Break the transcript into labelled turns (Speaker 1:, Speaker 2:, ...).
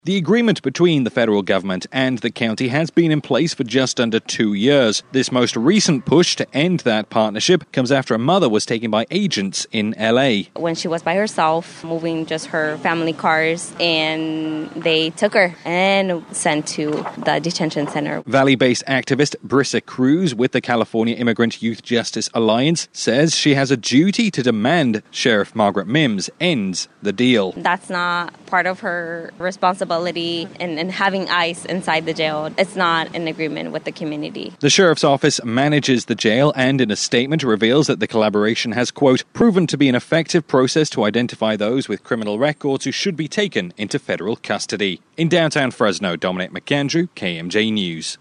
Speaker 1: The agreement between the federal government and the county has been in place for just under 2 years. This most recent push to end that partnership comes after a mother was taken by agents in LA.
Speaker 2: When she was by herself, moving just her family cars, and they took her and sent to the detention center.
Speaker 1: Valley-based activist Brissa Cruz with the California Immigrant Youth Justice Alliance says she has a duty to demand Sheriff Margaret Mims ends the deal.
Speaker 2: That's not part of her responsibility in having ICE inside the jail. It's not in agreement with the community.
Speaker 1: The sheriff's office manages the jail and in a statement reveals that the collaboration has, quote, proven to be an effective process to identify those with criminal records who should be taken into federal custody. In downtown Fresno, Dominic McAndrew, KMJ News.